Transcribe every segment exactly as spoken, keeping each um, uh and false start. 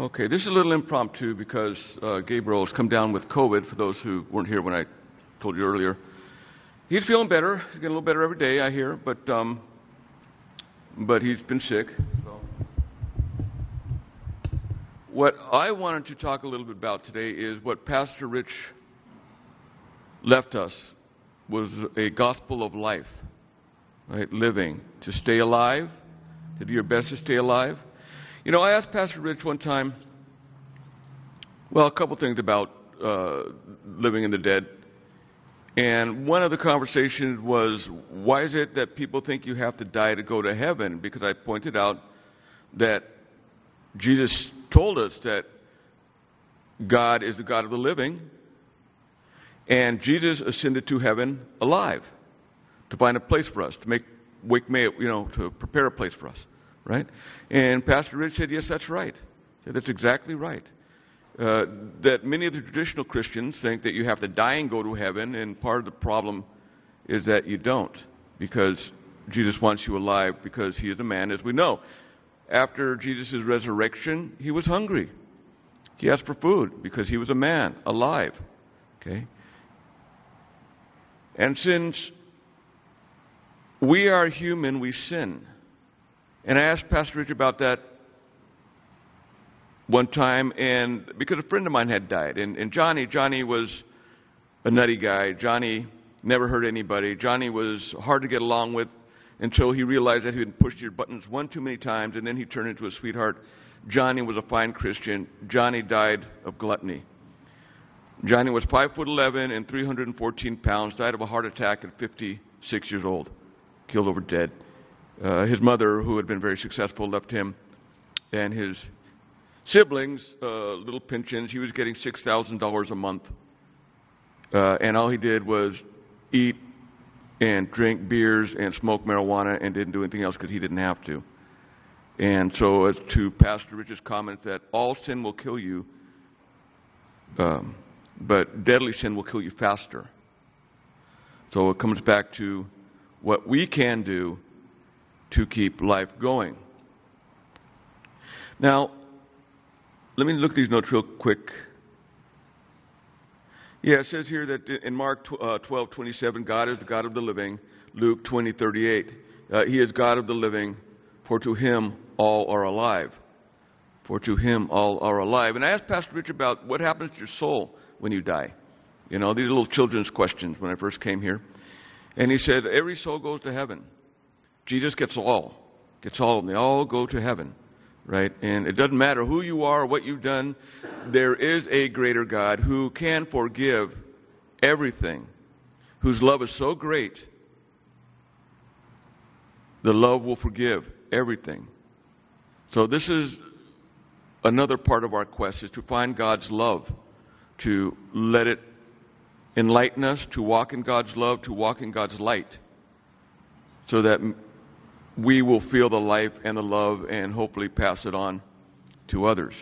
Okay, this is a little impromptu because uh, Gabriel has come down with COVID, for those who weren't here when I told you earlier. He's feeling better. He's getting a little better every day, I hear, but um, but he's been sick. So. What I wanted to talk a little bit about today is what Pastor Rich left us was a gospel of life, right? Living, to stay alive, to do your best to stay alive. You know, I asked Pastor Rich one time, well, a couple things about uh, living in the dead. And one of the conversations was, why is it that people think you have to die to go to heaven? Because I pointed out that Jesus told us that God is the God of the living, and Jesus ascended to heaven alive to find a place for us, to make, wake May, you know, to prepare a place for us. Right? And Pastor Rich said, yes, that's right. He said, that's exactly right. Uh, that many of the traditional Christians think that you have to die and go to heaven, and part of the problem is that you don't, because Jesus wants you alive because he is a man, as we know. After Jesus' resurrection, he was hungry. He asked for food because he was a man, alive. Okay? And since we are human, we sin. And I asked Pastor Rich about that one time, and because a friend of mine had died. And, and Johnny, Johnny was a nutty guy. Johnny never hurt anybody. Johnny was hard to get along with until he realized that he had pushed your buttons one too many times, and then he turned into a sweetheart. Johnny was a fine Christian. Johnny died of gluttony. Johnny was five foot eleven and three hundred fourteen pounds, died of a heart attack at fifty-six years old, killed over dead. Uh, his mother, who had been very successful, left him and his siblings uh, little pensions. He was getting six thousand dollars a month. Uh, and all he did was eat and drink beers and smoke marijuana and didn't do anything else because he didn't have to. And so as to Pastor Rich's comments that all sin will kill you, um, but deadly sin will kill you faster. So it comes back to what we can do to keep life going. Now, let me look at these notes real quick. Yeah, it says here that in Mark twelve twenty-seven, God is the God of the living. Luke twenty thirty-eight, uh, he is God of the living, for to him all are alive. For to him all are alive. And I asked Pastor Rich about what happens to your soul when you die. You know, these are little children's questions when I first came here. And he said, every soul goes to heaven. Jesus gets all, gets all of them. They all go to heaven, right? And it doesn't matter who you are or what you've done. There is a greater God who can forgive everything, whose love is so great, the love will forgive everything. So this is another part of our quest, is to find God's love, to let it enlighten us, to walk in God's love, to walk in God's light, so that we will feel the life and the love and hopefully pass it on to others.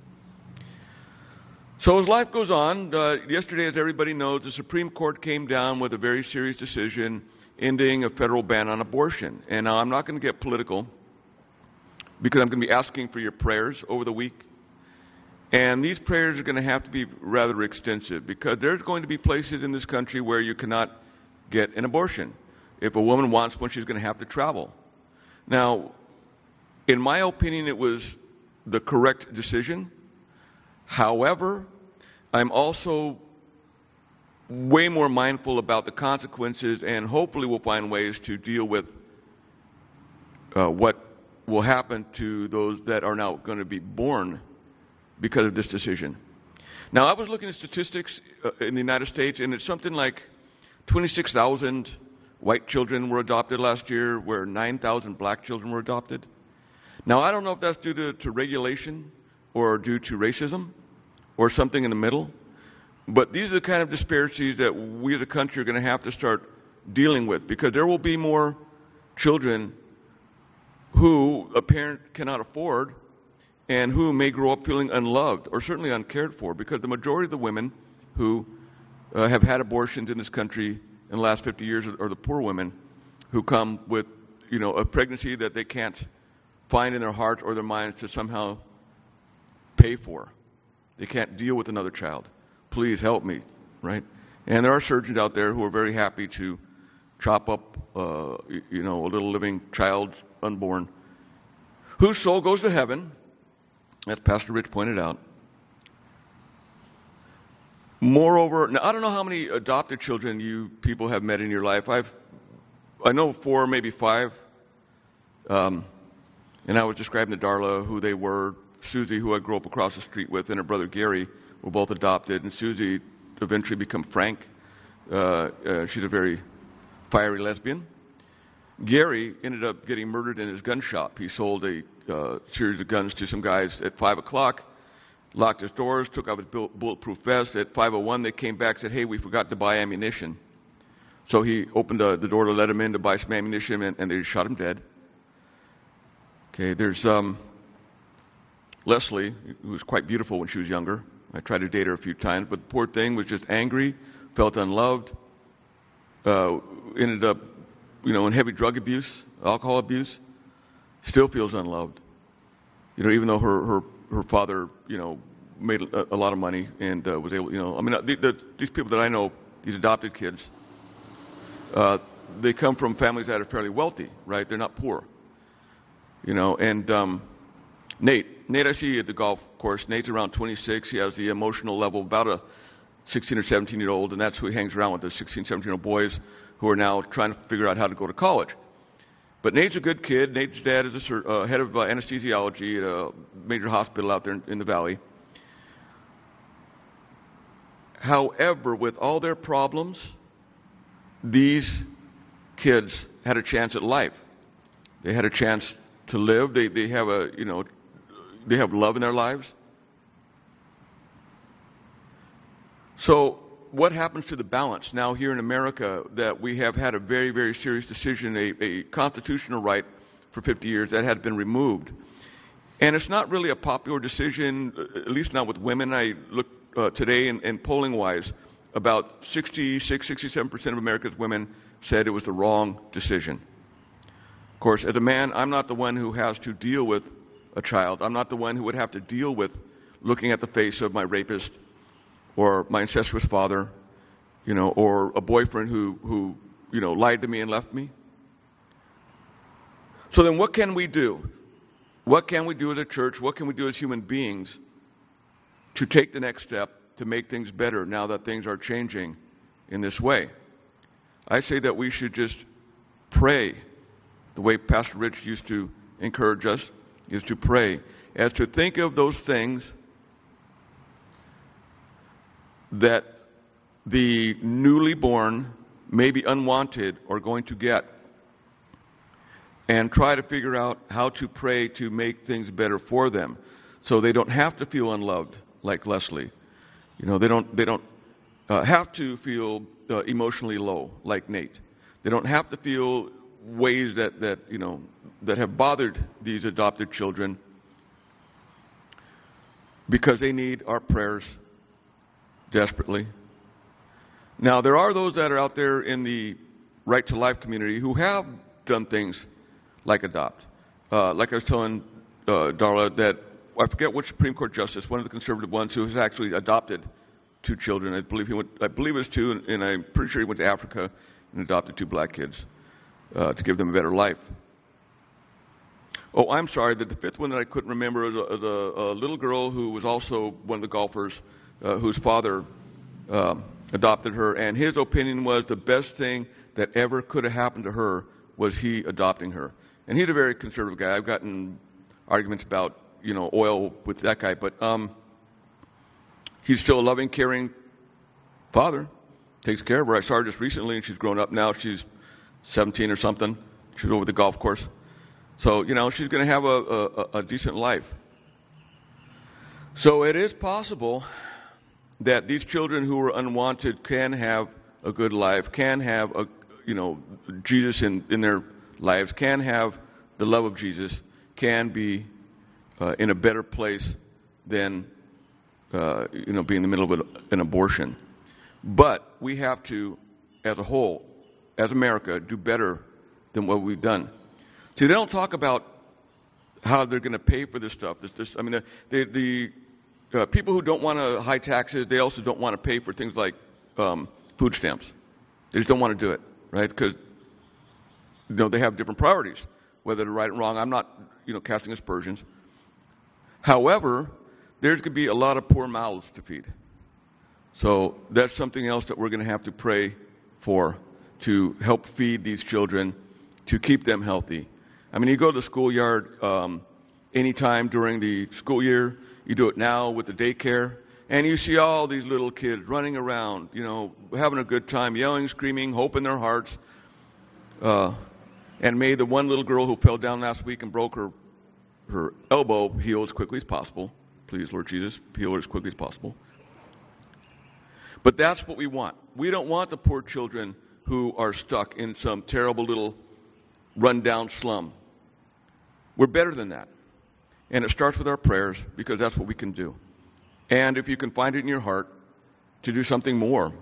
So as life goes on, uh, yesterday, as everybody knows, the Supreme Court came down with a very serious decision ending a federal ban on abortion. And now I'm not going to get political because I'm going to be asking for your prayers over the week. And these prayers are going to have to be rather extensive because there's going to be places in this country where you cannot get an abortion. If a woman wants one, she's going to have to travel. Now, in my opinion, it was the correct decision. However, I'm also way more mindful about the consequences, and hopefully we'll find ways to deal with uh, what will happen to those that are now going to be born because of this decision. Now, I was looking at statistics uh, in the United States, and it's something like twenty-six thousand white children were adopted last year, where nine thousand black children were adopted. Now, I don't know if that's due to, to regulation or due to racism or something in the middle, but these are the kind of disparities that we as a country are going to have to start dealing with, because there will be more children who a parent cannot afford and who may grow up feeling unloved or certainly uncared for, because the majority of the women who uh, have had abortions in this country in the last fifty years are the poor women who come with, you know, a pregnancy that they can't find in their heart or their minds to somehow pay for. They can't deal with another child. Please help me, right? And there are surgeons out there who are very happy to chop up, uh, you know, a little living child unborn, whose soul goes to heaven, as Pastor Rich pointed out. Moreover, now I don't know how many adopted children you people have met in your life. I've, I know four, maybe five. Um, and I was describing to Darla who they were. Susie, who I grew up across the street with, and her brother Gary were both adopted. And Susie eventually became Frank. Uh, uh, she's a very fiery lesbian. Gary ended up getting murdered in his gun shop. He sold a uh, series of guns to some guys at five o'clock, locked his doors, took off his bulletproof vest. At five oh one, they came back and said, hey, we forgot to buy ammunition. So he opened uh, the door to let him in to buy some ammunition, and, and they shot him dead. Okay, there's um, Leslie, who was quite beautiful when she was younger. I tried to date her a few times, but the poor thing was just angry, felt unloved, uh, ended up, you know, in heavy drug abuse, alcohol abuse, still feels unloved. You know, even though her her, her father, you know, made a, a lot of money and uh, was able, you know, I mean, the, the, these people that I know, these adopted kids, uh, they come from families that are fairly wealthy, right? They're not poor, you know. And um, Nate, Nate, I see you at the golf course. Nate's around twenty-six. He has the emotional level of about a sixteen or seventeen year old, and that's who he hangs around with, the sixteen, seventeen year old boys who are now trying to figure out how to go to college. But Nate's a good kid. Nate's dad is a sur- uh, head of uh, anesthesiology at a major hospital out there in, in the valley. However, with all their problems, these kids had a chance at life. They had a chance to live. They they have a you know they have love in their lives. So what happens to the balance now here in America that we have had a very, very serious decision, a, a constitutional right for fifty years that had been removed? And it's not really a popular decision, at least not with women. I looked uh, today, and, and polling-wise, about sixty-six, sixty-seven percent of America's women said it was the wrong decision. Of course, as a man, I'm not the one who has to deal with a child. I'm not the one who would have to deal with looking at the face of my rapist or my incestuous father, you know, or a boyfriend who, who, you know, lied to me and left me. So then what can we do? What can we do as a church? What can we do as human beings to take the next step to make things better now that things are changing in this way? I say that we should just pray the way Pastor Rich used to encourage us, is to pray, as to think of those things that the newly born, maybe unwanted, are going to get, and try to figure out how to pray to make things better for them, so they don't have to feel unloved like Leslie. You know, they don't they don't uh, have to feel uh, emotionally low like Nate. They don't have to feel ways that that you know that have bothered these adopted children, because they need our prayers desperately. Now, there are those that are out there in the Right to Life community who have done things like adopt. Uh, like I was telling uh, Darla, that I forget which Supreme Court justice, one of the conservative ones, who has actually adopted two children. I believe he went, I believe it was two, and, and I'm pretty sure he went to Africa and adopted two black kids uh, to give them a better life. Oh, I'm sorry, that the fifth one that I couldn't remember is a, is a, a little girl who was also one of the golfers, uh, whose father uh, adopted her, and his opinion was the best thing that ever could have happened to her was he adopting her. And he's a very conservative guy. I've gotten arguments about, you know, oil with that guy, but um, he's still a loving, caring father. Takes care of her. I saw her just recently, and she's grown up now. She's seventeen or something. She's over at the golf course. So, you know, she's going to have a, a, a decent life. So it is possible that these children who are unwanted can have a good life, can have, a, you know, Jesus in, in their lives, can have the love of Jesus, can be uh, in a better place than, uh, you know, being in the middle of an abortion. But we have to, as a whole, as America, do better than what we've done. See, they don't talk about how they're going to pay for this stuff. This, this, I mean, the, the, the uh, people who don't want to high taxes, they also don't want to pay for things like um, food stamps. They just don't want to do it, right? Because you know, they have different priorities, whether they're right or wrong. I'm not, you know, casting aspersions. However, there's going to be a lot of poor mouths to feed. So that's something else that we're going to have to pray for, to help feed these children, to keep them healthy. I mean, you go to the schoolyard um, anytime during the school year. You do it now with the daycare, and you see all these little kids running around, you know, having a good time, yelling, screaming, hope in their hearts. Uh, and may the one little girl who fell down last week and broke her her elbow heal as quickly as possible. Please, Lord Jesus, heal her as quickly as possible. But that's what we want. We don't want the poor children who are stuck in some terrible little run-down slum. We're better than that. And it starts with our prayers, because that's what we can do. And if you can find it in your heart to do something more,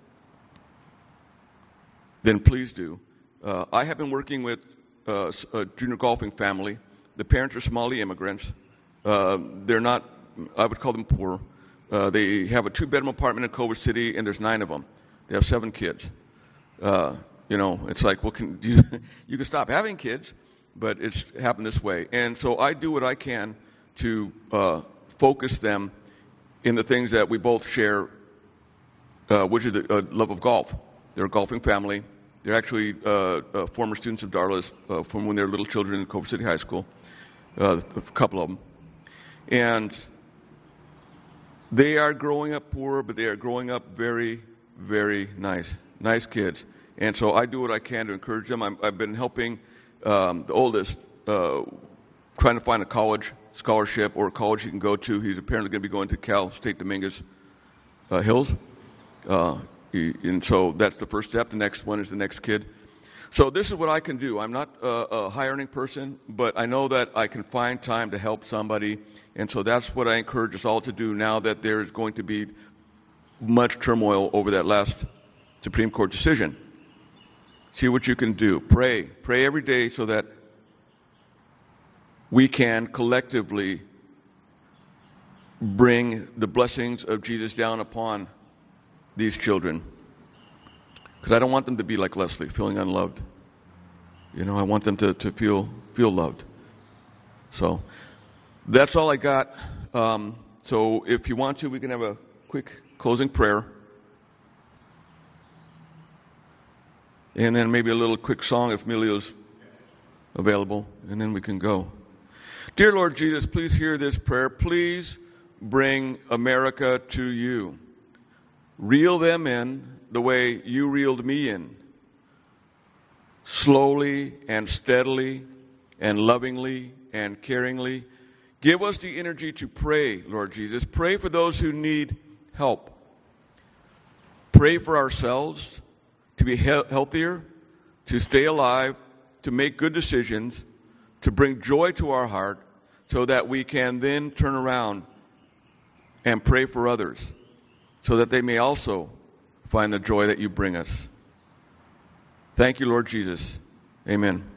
then please do. Uh, I have been working with uh, a junior golfing family. The parents are Somali immigrants. Uh, they're not, I would call them poor. Uh, they have a two-bedroom apartment in Culver City, and there's nine of them. They have seven kids. Uh, you know, it's like, well, can you, you can stop having kids, but it's happened this way. And so I do what I can to uh, focus them in the things that we both share, uh, which is the uh, love of golf. They're a golfing family. They're actually uh, uh, former students of Darla's uh, from when they were little children in Culver City High School, uh, a couple of them. And they are growing up poor, but they are growing up very, very nice, nice kids. And so I do what I can to encourage them. I'm, I've been helping um, the oldest, uh, trying to find a college scholarship or a college he can go to. He's apparently going to be going to Cal State Dominguez uh, Hills. Uh, he, and so that's the first step. The next one is the next kid. So this is what I can do. I'm not uh, a high-earning person, but I know that I can find time to help somebody. And so that's what I encourage us all to do now that there is going to be much turmoil over that last Supreme Court decision. See what you can do. Pray. Pray every day so that we can collectively bring the blessings of Jesus down upon these children. Because I don't want them to be like Leslie, feeling unloved. You know, I want them to, to feel feel loved. So that's all I got. Um, so if you want to, we can have a quick closing prayer. And then maybe a little quick song if Emilio's available. And then we can go. Dear Lord Jesus, please hear this prayer. Please bring America to you. Reel them in the way you reeled me in. Slowly and steadily and lovingly and caringly. Give us the energy to pray, Lord Jesus. Pray for those who need help. Pray for ourselves to be he- healthier, to stay alive, to make good decisions, to bring joy to our heart so that we can then turn around and pray for others so that they may also find the joy that you bring us. Thank you, Lord Jesus. Amen.